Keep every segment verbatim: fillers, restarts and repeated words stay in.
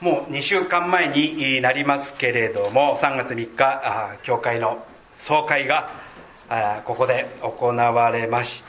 もうにしゅうかんまえになりますけれども、さんがつみっか、教会の総会がここで行われました。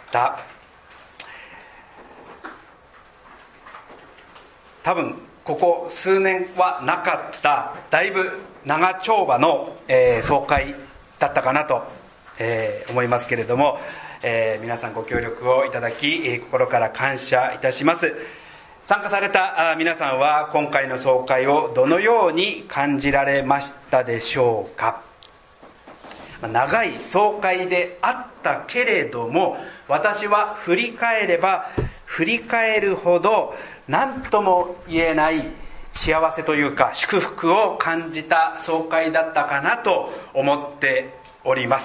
多分ここ数年はなかっただいぶ長丁場の、えー、総会だったかなと、えー、思いますけれども、えー、皆さんご協力をいただき心から感謝いたします。参加された皆さんは今回の総会をどのように感じられましたでしょうか。長い総会であったけれども、私は振り返れば振り返るほど何とも言えない幸せというか祝福を感じた総会だったかなと思っております。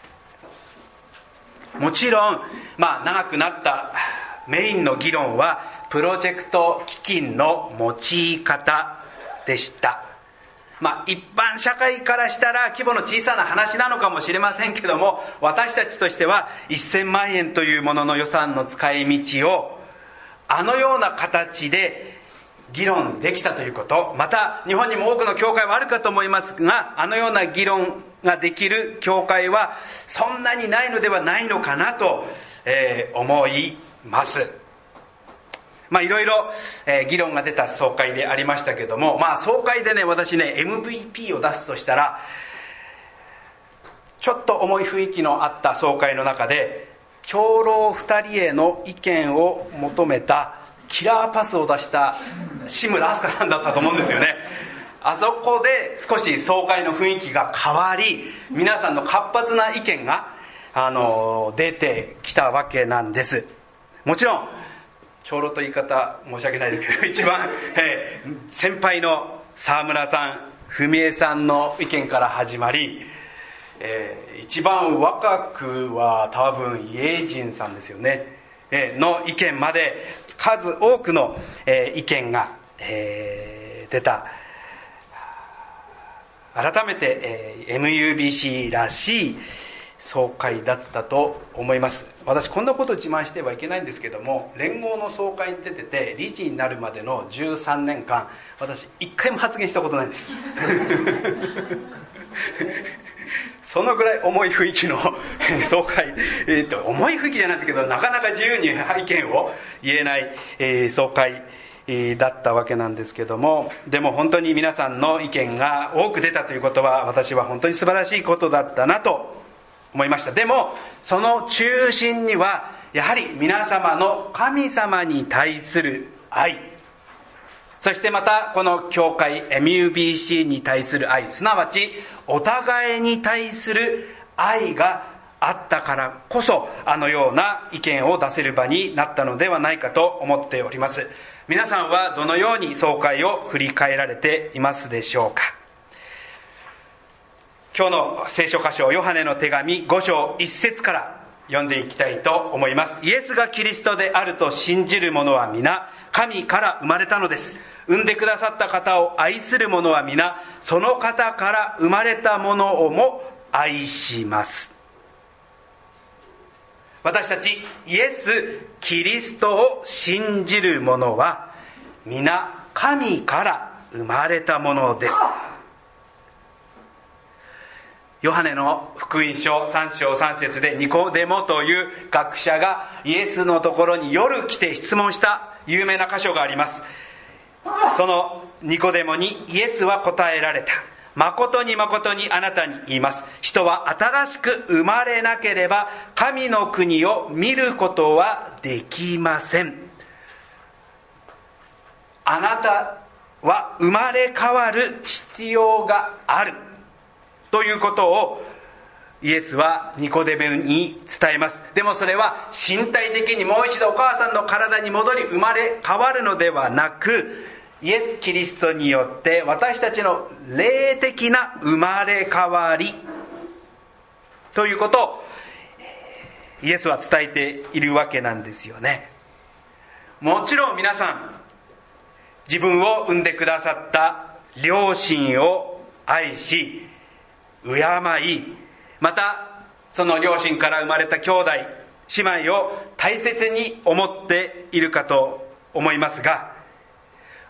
もちろん、まあ、長くなったメインの議論はプロジェクト基金の用い方でした。まあ、一般社会からしたら規模の小さな話なのかもしれませんけども、私たちとしてはせんまんえんというものの予算の使い道をあのような形で議論できたということ、また日本にも多くの教会はあるかと思いますが、あのような議論ができる教会はそんなにないのではないのかなと、えー、思います。まあいろいろ、えー、議論が出た総会でありましたけども、まあ総会でね、私ね エムブイピー を出すとしたら、ちょっと重い雰囲気のあった総会の中で長老二人への意見を求めたキラーパスを出した志村飛鳥さんだったと思うんですよね。あそこで少し総会の雰囲気が変わり、皆さんの活発な意見があの出てきたわけなんです。もちろん長老と言い方申し訳ないですけど、一番、えー、先輩の沢村さん、文江さんの意見から始まり、えー、一番若くは多分イエイジンさんですよね、えー、の意見まで数多くの、えー、意見が、えー、出た。改めて、えー、エムユービーシー らしい総会だったと思います。私こんなことを自慢してはいけないんですけども、連合の総会に出てて理事になるまでのじゅうさんねんかん、私一回も発言したことないんですそのぐらい重い雰囲気の総会、えー、と重い雰囲気じゃないんだけど、なかなか自由に意見を言えない、えー、総会だったわけなんですけども、でも本当に皆さんの意見が多く出たということは、私は本当に素晴らしいことだったなと思いました。でもその中心にはやはり皆様の神様に対する愛、そしてまたこの教会 エムユービーシー に対する愛、すなわちお互いに対する愛があったからこそ、あのような意見を出せる場になったのではないかと思っております。皆さんはどのように総会を振り返られていますでしょうか。今日の聖書箇所、ヨハネの手紙ご章いち節から読んでいきたいと思います。イエスがキリストであると信じる者は皆神から生まれたのです。産んでくださった方を愛する者は皆その方から生まれたものをも愛します。私たちイエス・キリストを信じる者は皆神から生まれたものです。ヨハネの福音書さん章さん節でニコデモという学者がイエスのところに夜来て質問した有名な箇所があります。そのニコデモにイエスは答えられた。誠に誠にあなたに言います。人は新しく生まれなければ神の国を見ることはできません。あなたは生まれ変わる必要があるということをイエスはニコデモに伝えます。でもそれは身体的にもう一度お母さんの体に戻り生まれ変わるのではなく、イエス・キリストによって私たちの霊的な生まれ変わりということをイエスは伝えているわけなんですよね。もちろん皆さん、自分を産んでくださった両親を愛し敬い、またその両親から生まれた兄弟姉妹を大切に思っているかと思いますが、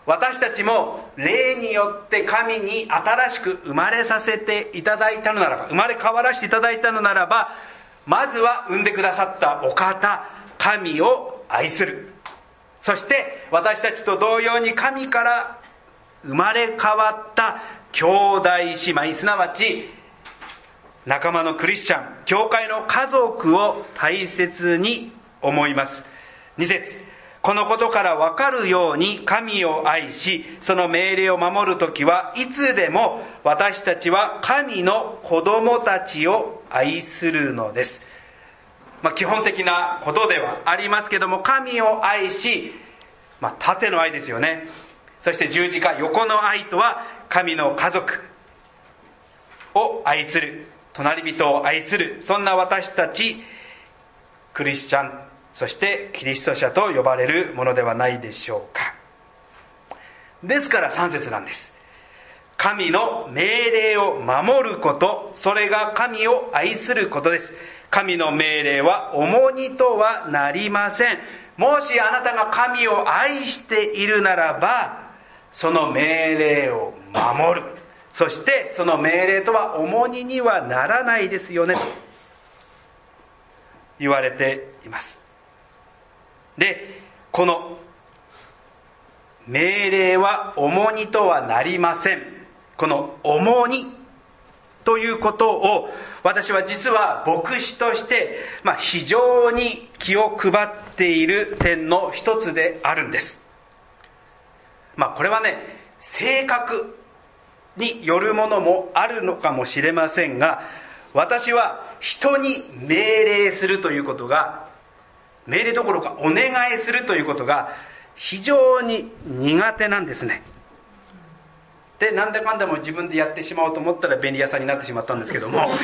私たちも霊によって神に新しく生まれさせていただいたのならば、生まれ変わらせていただいたのならば、まずは産んでくださったお方、神を愛する。そして私たちと同様に神から生まれ変わった兄弟姉妹、すなわち仲間のクリスチャン、教会の家族を大切に思います。に節、このことから分かるように神を愛し、その命令を守るときはいつでも私たちは神の子供たちを愛するのです。まあ、基本的なことではありますけども、神を愛し、まあ、縦の愛ですよね。そして十字架、横の愛とは神の家族を愛する、隣人を愛する、そんな私たちクリスチャン、そしてキリスト者と呼ばれるものではないでしょうか。ですからさん節なんです。神の命令を守ること、それが神を愛することです。神の命令は重荷とはなりません。もしあなたが神を愛しているならば、その命令を守る。そしてその命令とは重荷にはならないですよね、と言われています。で、この命令は重荷とはなりません。この重荷ということを私は実は牧師として、まあ、非常に気を配っている点の一つであるんです。まあこれはね、性格によるものもあるのかもしれませんが、私は人に命令するということが、命令どころかお願いするということが非常に苦手なんですね。で、なんだかんだも自分でやってしまおうと思ったら便利屋さんになってしまったんですけども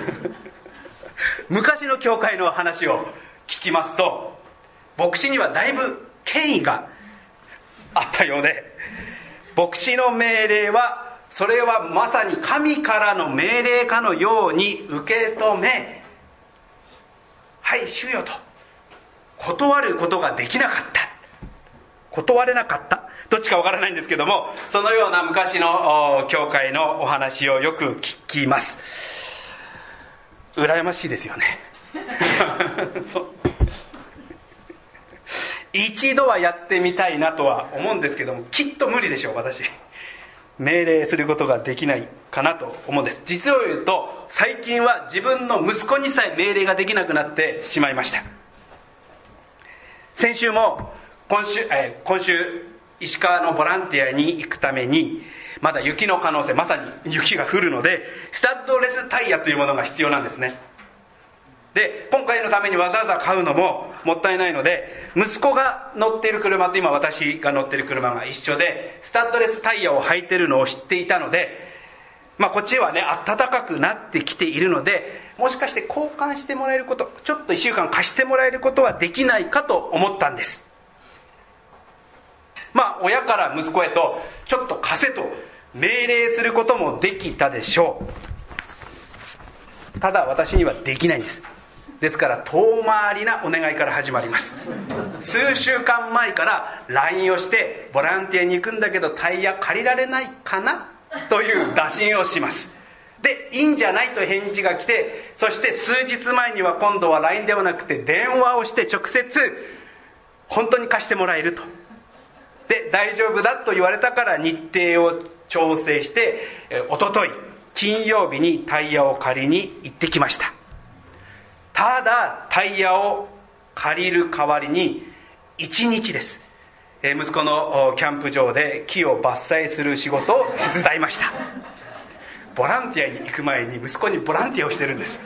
昔の教会の話を聞きますと、牧師にはだいぶ権威があったようで、牧師の命令はそれはまさに神からの命令かのように受け止め、はい主よと断ることができなかった、断れなかった、どっちかわからないんですけども、そのような昔の教会のお話をよく聞きます。羨ましいですよねそう、一度はやってみたいなとは思うんですけども、きっと無理でしょう。私命令することができないかなと思うんです。実を言うと最近は自分の息子にさえ命令ができなくなってしまいました。先週も今週、えー、今週石川のボランティアに行くために、まだ雪の可能性、まさに雪が降るのでスタッドレスタイヤというものが必要なんですね。で、今回のためにわざわざ買うのももったいないので、息子が乗っている車と今私が乗っている車が一緒で、スタッドレスタイヤを履いているのを知っていたので、まあこっちはね暖かくなってきているので、もしかして交換してもらえること、ちょっといっしゅうかん貸してもらえることはできないかと思ったんです。まあ親から息子へとちょっと貸せと命令することもできたでしょう。ただ私にはできないんです。ですから遠回りなお願いから始まります。数週間前から ライン をして、ボランティアに行くんだけどタイヤ借りられないかなという打診をします。で、いいんじゃないと返事が来て、そして数日前には今度は ライン ではなくて電話をして直接本当に貸してもらえると。で、大丈夫だと言われたから日程を調整して、おととい金曜日にタイヤを借りに行ってきました。ただタイヤを借りる代わりにいちにちです。息子のキャンプ場で木を伐採する仕事を手伝いました。ボランティアに行く前に息子にボランティアをしてるんです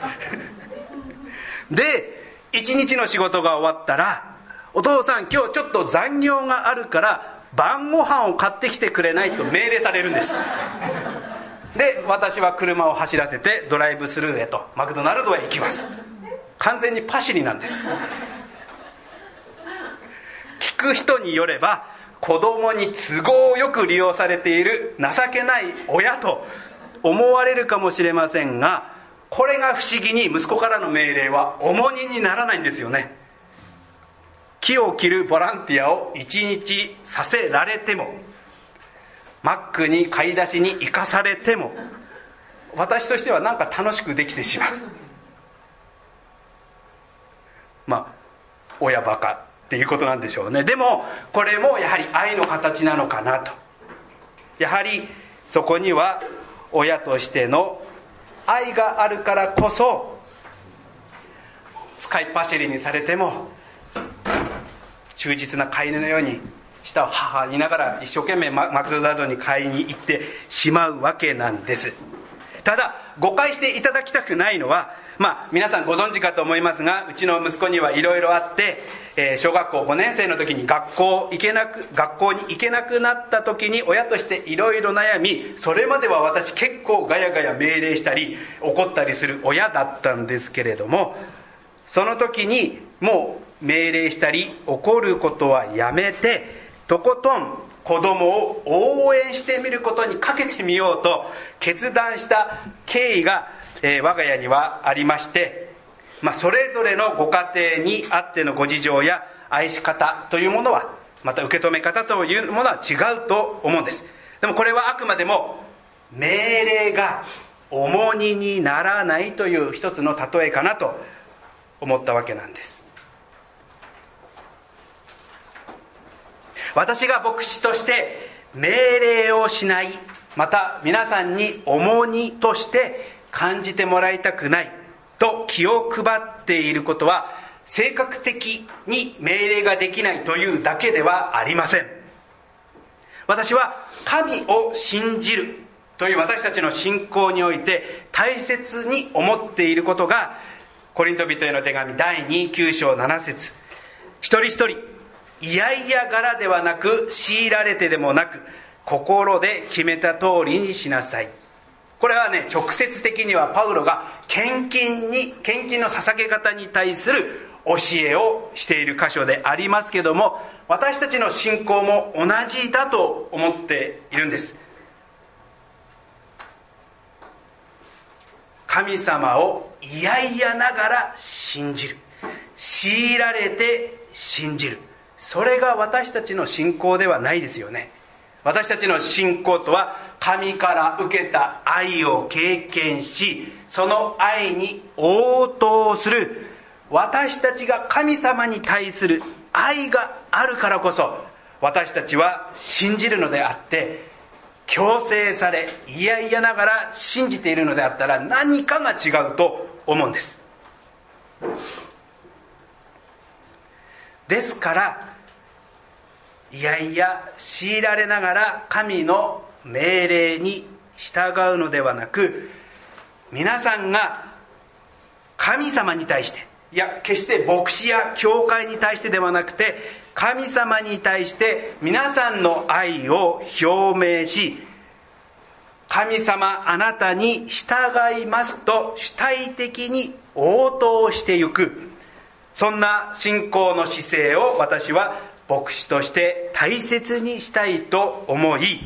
で、いちにちの仕事が終わったら、お父さん今日ちょっと残業があるから晩ご飯を買ってきてくれないと命令されるんです。で、私は車を走らせてドライブスルーへとマクドナルドへ行きます。完全にパシリなんです。聞く人によれば子供に都合よく利用されている情けない親と思われるかもしれませんが、これが不思議に息子からの命令は重荷にならないんですよね。木を切るボランティアを一日させられてもマックに買い出しに行かされても私としてはなんか楽しくできてしまう。まあ親バカっていうことなんでしょうね。でもこれもやはり愛の形なのかなと。やはりそこには親としての愛があるからこそ、使いっ走りにされても忠実な飼い犬のように舌をはは言いながら一生懸命マクドナルドに買いに行ってしまうわけなんです。ただ誤解していただきたくないのは、まあ皆さんご存知かと思いますが、うちの息子にはいろいろあって、えー、小学校ごねん生の時に学校行けなく学校に行けなくなった時に親としていろいろ悩み、それまでは私結構ガヤガヤ命令したり怒ったりする親だったんですけれども、その時にもう命令したり怒ることはやめて、とことん子供を応援してみることにかけてみようと決断した経緯が、えー、我が家にはありまして、まあ、それぞれのご家庭にあってのご事情や愛し方というものは、また受け止め方というものは違うと思うんです。でもこれはあくまでも命令が重荷にならないという一つの例えかなと思ったわけなんです。私が牧師として命令をしない、また皆さんに重荷として感じてもらいたくないと気を配っていることは、性格的に命令ができないというだけではありません。私は神を信じるという私たちの信仰において大切に思っていることが、コリント人への手紙だいにきゅう章なな節、一人一人いやいや柄ではなく強いられてでもなく心で決めた通りにしなさい。これはね、直接的にはパウロが献金に献金の捧げ方に対する教えをしている箇所でありますけども、私たちの信仰も同じだと思っているんです。神様をいやいやながら信じる、強いられて信じる、それが私たちの信仰ではないですよね。私たちの信仰とは、神から受けた愛を経験し、その愛に応答する、私たちが神様に対する愛があるからこそ、私たちは信じるのであって、強制されいやいやながら信じているのであったら、何かが違うと思うんです。ですからいやいや強いられながら神の命令に従うのではなく、皆さんが神様に対して、いや決して牧師や教会に対してではなくて、神様に対して皆さんの愛を表明し、神様あなたに従いますと主体的に応答してゆく、そんな信仰の姿勢を私は牧師として大切にしたいと思い、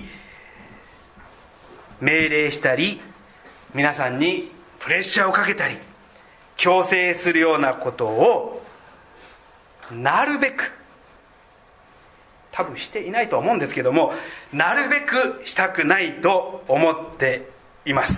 命令したり皆さんにプレッシャーをかけたり強制するようなことをなるべく、多分していないと思うんですけども、なるべくしたくないと思っています。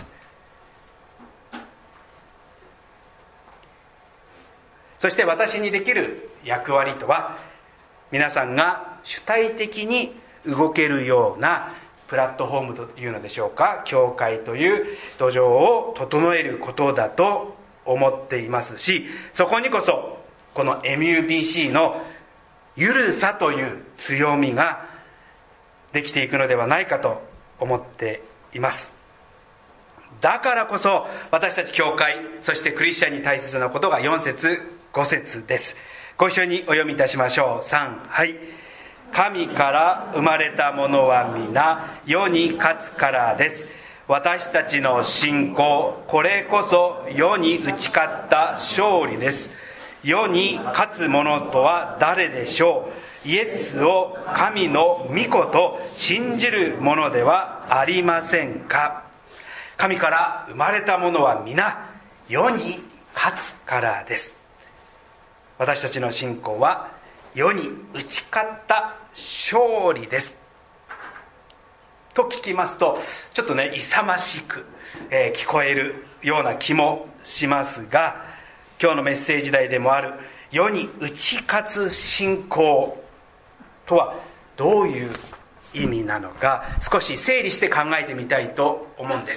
そして私にできる役割とは、皆さんが主体的に動けるようなプラットフォームというのでしょうか、教会という土壌を整えることだと思っていますし、そこにこそこの エムユービーシー のゆるさという強みができていくのではないかと思っています。だからこそ私たち教会、そしてクリスチャンに大切なことがよん節ご節です。ご一緒にお読みいたしましょう。さん、はい。神から生まれたものは皆世に勝つからです。私たちの信仰、これこそ世に打ち勝った勝利です。世に勝つ者とは誰でしょう。イエスを神の御子と信じる者ではありませんか。神から生まれた者は皆世に勝つからです。私たちの信仰は世に打ち勝った勝利です。 と聞きますと、ちょっとね勇ましく、えー、聞こえるような気もしますが、今日のメッセージ題でもある世に打ち勝つ信仰とはどういう意味なのか、少し整理して考えてみたいと思うんです。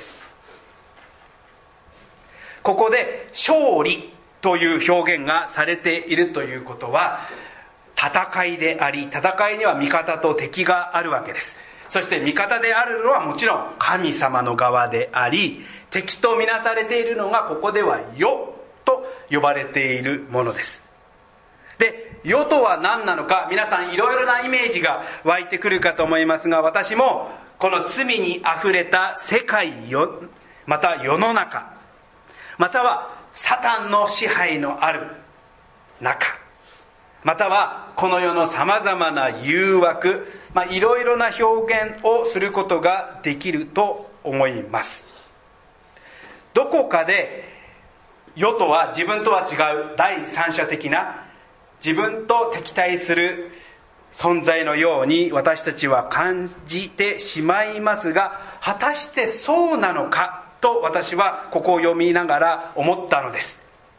ここで勝利という表現がされているということは、戦いであり、戦いには味方と敵があるわけです。そして味方であるのはもちろん神様の側であり、敵とみなされているのがここでは世と呼ばれているものです。で、世とは何なのか、皆さんいろいろなイメージが湧いてくるかと思いますが、私もこの罪にあふれた世界よ、また世の中、またはサタンの支配のある中、またはこの世のさまざまな誘惑、まあ、いろいろな表現をすることができると思います。どこかで世とは自分とは違う第三者的な、自分と敵対する存在のように私たちは感じてしまいますが、果たしてそうなのかと私はここを読みながら思ったのです。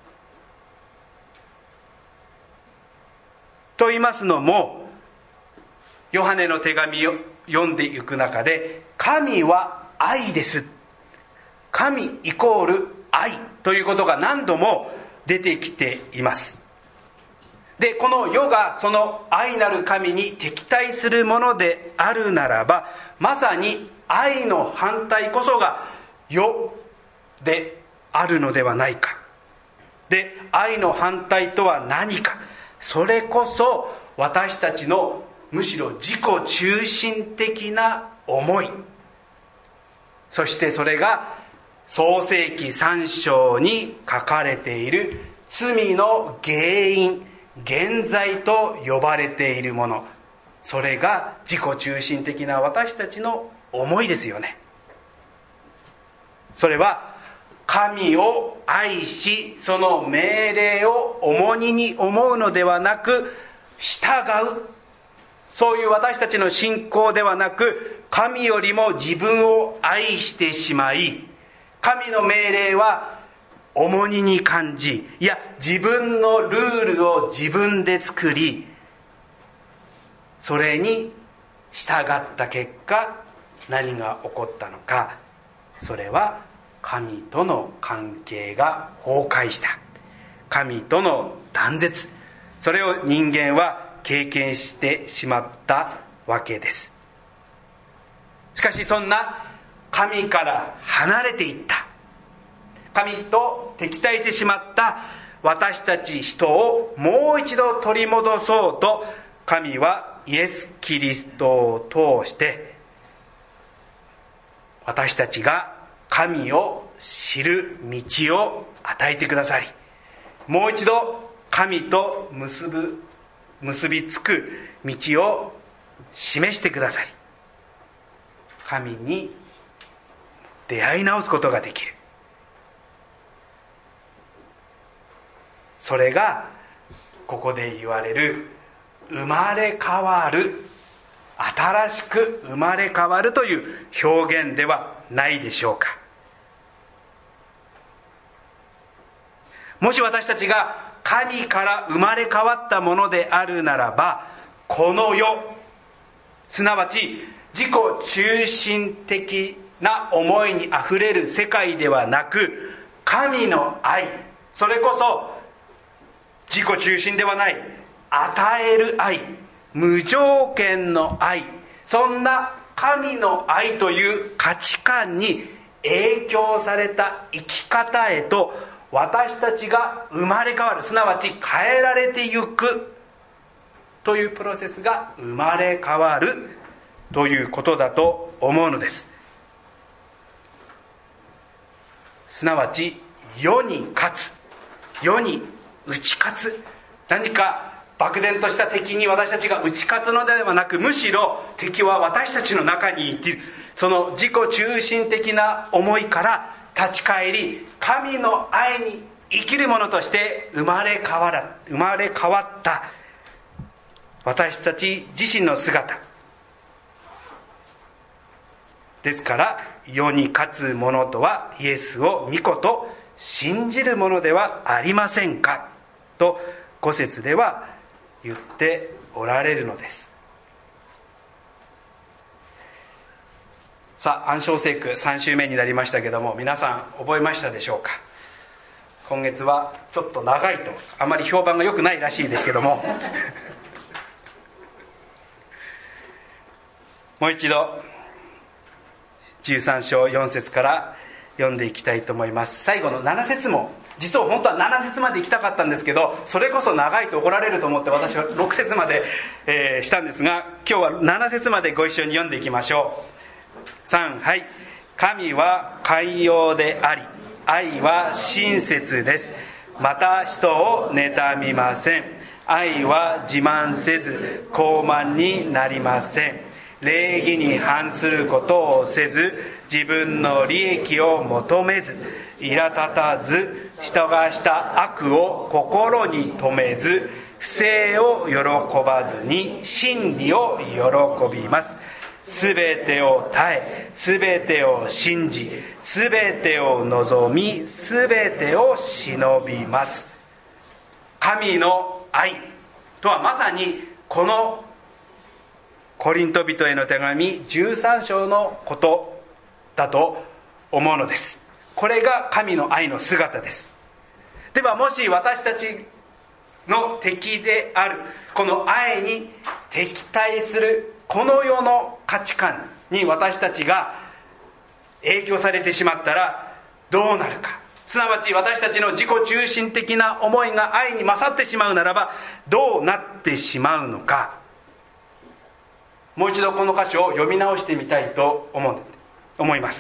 と言いますのも、ヨハネの手紙を読んでいく中で、神は愛です、神イコール愛ということが何度も出てきています。で、この世がその愛なる神に敵対するものであるならば、まさに愛の反対こそが世であるのではないか。で、愛の反対とは何か。それこそ私たちのむしろ自己中心的な思い、そしてそれが創世記さん章に書かれている罪の原因、原罪と呼ばれているもの、それが自己中心的な私たちの思いですよね。それは神を愛し、その命令を重荷に思うのではなく、従う、そういう私たちの信仰ではなく、神よりも自分を愛してしまい、神の命令は重荷に感じ、いや自分のルールを自分で作り、それに従った結果何が起こったのか、それは神との関係が崩壊した。神との断絶。それを人間は経験してしまったわけです。しかしそんな神から離れていった、神と敵対してしまった私たち人をもう一度取り戻そうと、神はイエス・キリストを通して私たちが神を知る道を与えてくださり、もう一度神と結ぶ結びつく道を示してくださり、神に出会い直すことができる。それがここで言われる生まれ変わる、新しく生まれ変わるという表現ではないでしょうか。もし私たちが神から生まれ変わったものであるならば、この世、すなわち自己中心的な思いにあふれる世界ではなく、神の愛、それこそ自己中心ではない、与える愛、無条件の愛、そんな神の愛という価値観に影響された生き方へと私たちが生まれ変わる、すなわち変えられてゆくというプロセスが生まれ変わるということだと思うのです。すなわち世に勝つ、世に打ち勝つ、何か漠然とした敵に私たちが打ち勝つのではなく、むしろ敵は私たちの中にいる、その自己中心的な思いから立ち返り、神の愛に生きる者として生まれ変わら、生まれ変わった私たち自身の姿、 ですから世に勝つ者とはイエスを御子と信じる者ではありませんかとご節では言っておられるのです。さあ、暗唱聖句さん週目になりましたけども、皆さん覚えましたでしょうか。今月はちょっと長いとあまり評判が良くないらしいですけどももう一度じゅうさん章よん節から読んでいきたいと思います。最後のなな節も実は本当はなな節まで行きたかったんですけど、それこそ長いと怒られると思って私はろく節まで、えー、したんですが、今日はなな節までご一緒に読んでいきましょう。さん、はい。神は寛容であり、愛は親切です。また人を妬みません。愛は自慢せず傲慢になりません。礼儀に反することをせず、自分の利益を求めず、苛立たず、人がした悪を心に留めず、不正を喜ばずに真理を喜びます。すべてを耐え、すべてを信じ、すべてを望み、すべてを忍びます。神の愛とはまさにこのコリント人への手紙じゅうさん章のことだと思うのです。これが神の愛の姿です。ではもし私たちの敵であるこの愛に敵対するこの世の価値観に私たちが影響されてしまったらどうなるか、すなわち私たちの自己中心的な思いが愛に勝ってしまうならばどうなってしまうのか、もう一度この箇所を読み直してみたいと思う思います。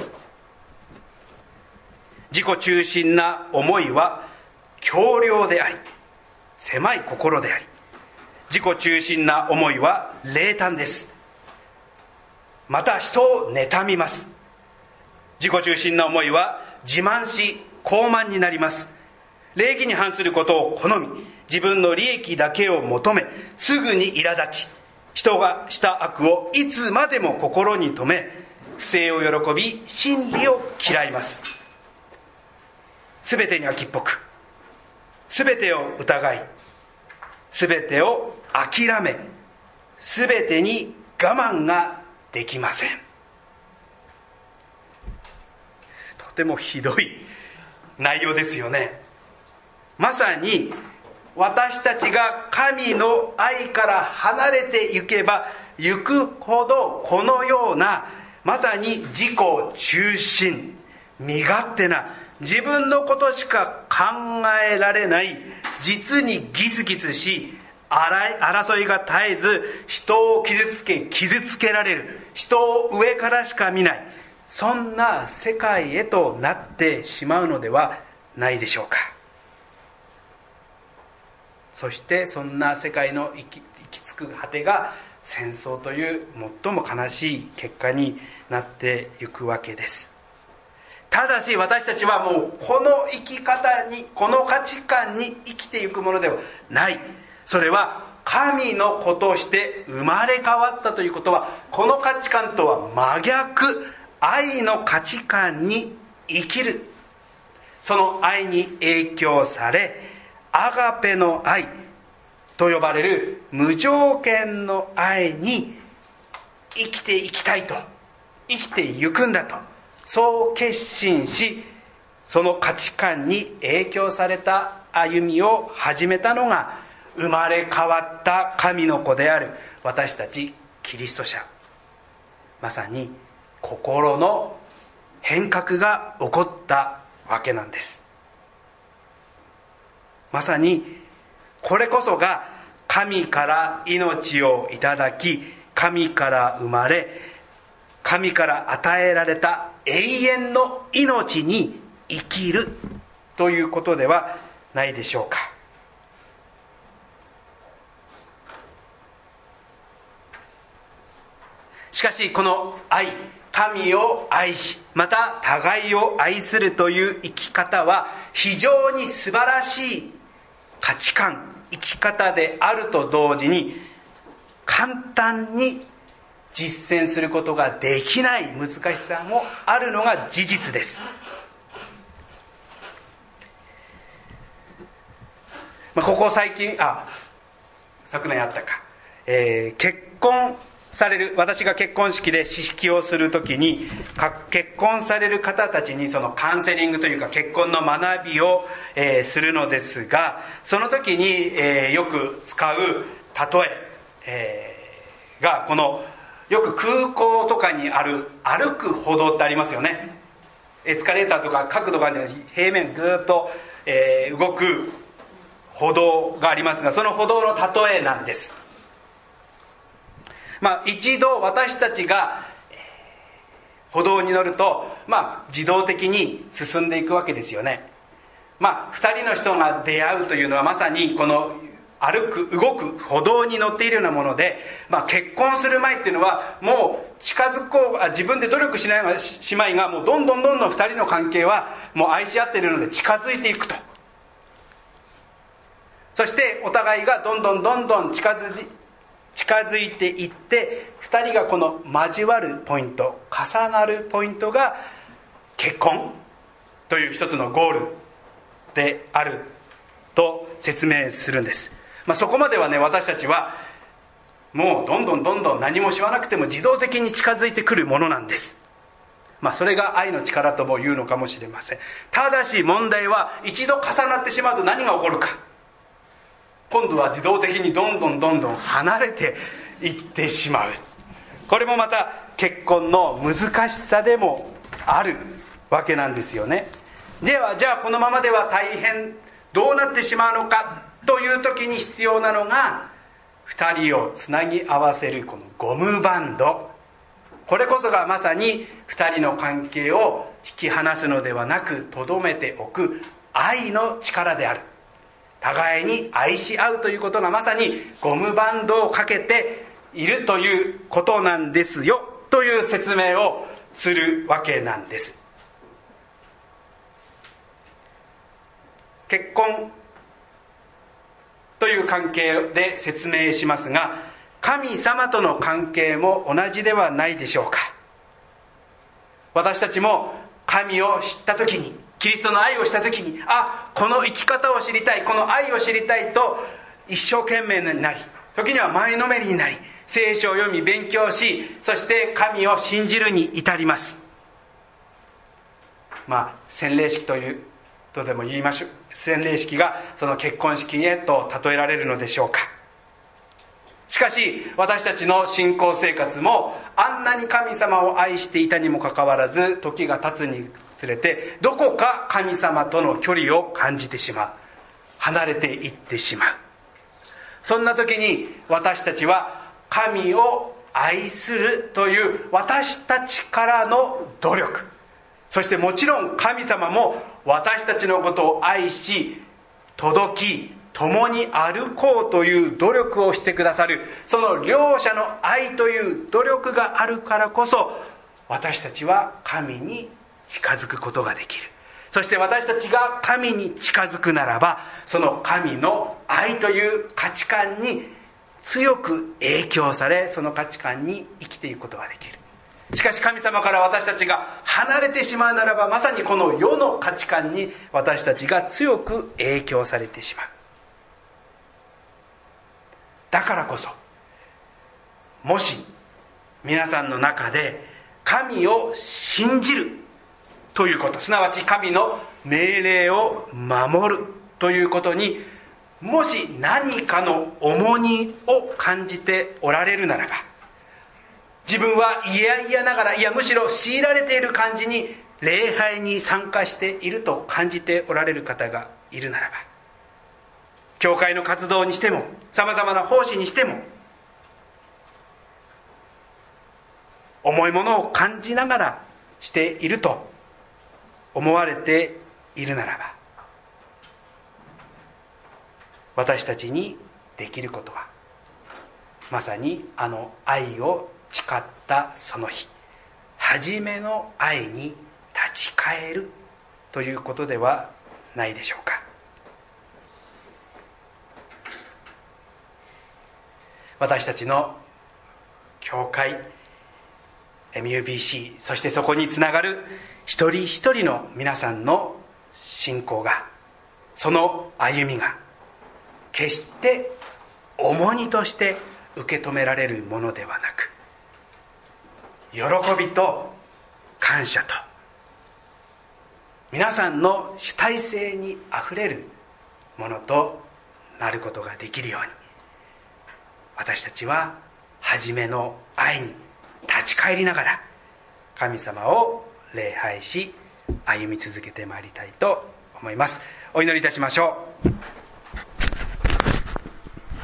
自己中心な思いは強量であり狭い心であり、自己中心な思いは冷淡です。また人を妬みます。自己中心な思いは自慢し傲慢になります。礼儀に反することを好み、自分の利益だけを求め、すぐに苛立ち、人がした悪をいつまでも心に留め、不正を喜び真理を嫌います。すべてに秋っぽく、すべてを疑い、すべてを諦め、すべてに我慢ができません。とてもひどい内容ですよね。まさに私たちが神の愛から離れてゆけばゆくほど、このようなまさに自己中心、身勝手な自分のことしか考えられない、実にギスギスし争いが絶えず人を傷つけ傷つけられる、人を上からしか見ない、そんな世界へとなってしまうのではないでしょうか。そしてそんな世界の行き、行き着く果てが戦争という最も悲しい結果になっていくわけです。ただし私たちはもうこの生き方に、この価値観に生きていくものではない。それは神の子として生まれ変わったということは、この価値観とは真逆、愛の価値観に生きる。その愛に影響され、アガペの愛と呼ばれる無条件の愛に生きていきたいと、生きていくんだと、そう決心し、その価値観に影響された歩みを始めたのが、生まれ変わった神の子である私たちキリスト者。まさに心の変革が起こったわけなんです。まさにこれこそが神から命をいただき、神から生まれ、神から与えられた永遠の命に生きるということではないでしょうか。しかしこの愛、神を愛し、また互いを愛するという生き方は非常に素晴らしい価値観、生き方であると同時に、簡単に実践することができない難しさもあるのが事実です。まあ、ここ最近、あ、昨年あったか、えー、結婚される、私が結婚式で指揮をするときに、結婚される方たちにそのカウンセリングというか結婚の学びを、えー、するのですが、その時に、えー、よく使う例え、えー、がこのよく空港とかにある歩く歩道ってありますよね。エスカレーターとか角度がある平面ぐーっと、えー、動く歩道がありますが、その歩道の例えなんです。まあ一度私たちが歩道に乗ると、まあ自動的に進んでいくわけですよね。まあ二人の人が出会うというのはまさにこの歩く動く歩道に乗っているようなもので、まあ結婚する前っていうのはもう近づこう、あ自分で努力しない姉妹がもうどんどんどんどん二人の関係はもう愛し合っているので近づいていくと。そしてお互いがどんどんどんどん近づい近づいていって、二人がこの交わるポイント、重なるポイントが結婚という一つのゴールであると説明するんです。まあ、そこまではね、私たちはもうどんどんどんどん何もしなくても自動的に近づいてくるものなんです。まあそれが愛の力とも言うのかもしれません。ただし問題は一度重なってしまうと何が起こるか。今度は自動的にどんどんどんどん離れていってしまう。これもまた結婚の難しさでもあるわけなんですよね。ではじゃあこのままでは大変どうなってしまうのかという時に必要なのが、二人をつなぎ合わせるこのゴムバンド。これこそがまさに二人の関係を引き離すのではなく留めておく愛の力である。互いに愛し合うということがまさにゴムバンドをかけているということなんですよという説明をするわけなんです。結婚という関係で説明しますが、神様との関係も同じではないでしょうか。私たちも神を知った時に、キリストの愛をした時に、あ、この生き方を知りたい、この愛を知りたいと一生懸命になり、時には前のめりになり、聖書を読み勉強し、そして神を信じるに至ります。まあ洗礼式というとでも言いましょう。洗礼式がその結婚式へと例えられるのでしょうか。しかし私たちの信仰生活もあんなに神様を愛していたにもかかわらず、時が経つにつれてどこか神様との距離を感じてしまう、離れていってしまう。そんな時に私たちは神を愛するという私たちからの努力、そしてもちろん神様も私たちのことを愛し届き共に歩こうという努力をしてくださる、その両者の愛という努力があるからこそ私たちは神に近づくことができる。そして私たちが神に近づくならば、その神の愛という価値観に強く影響され、その価値観に生きていくことができる。しかし神様から私たちが離れてしまうならば、まさにこの世の価値観に私たちが強く影響されてしまう。だからこそ、もし皆さんの中で神を信じるということ、すなわち神の命令を守るということに、もし何かの重荷を感じておられるならば、自分はいやいやながら、いやむしろ強いられている感じに礼拝に参加していると感じておられる方がいるならば、教会の活動にしてもさまざまな奉仕にしても重いものを感じながらしていると思われているならば、私たちにできることはまさにあの愛を誓ったその日、初めの愛に立ち返るということではないでしょうか。私たちの教会、 エムユービーシー、 そしてそこにつながる一人一人の皆さんの信仰が、その歩みが決して重荷として受け止められるものではなく、喜びと感謝と皆さんの主体性にあふれるものとなることができるように、私たちは初めの愛に立ち返りながら神様を礼拝し歩み続けてまいりたいと思います。お祈りいたしましょう。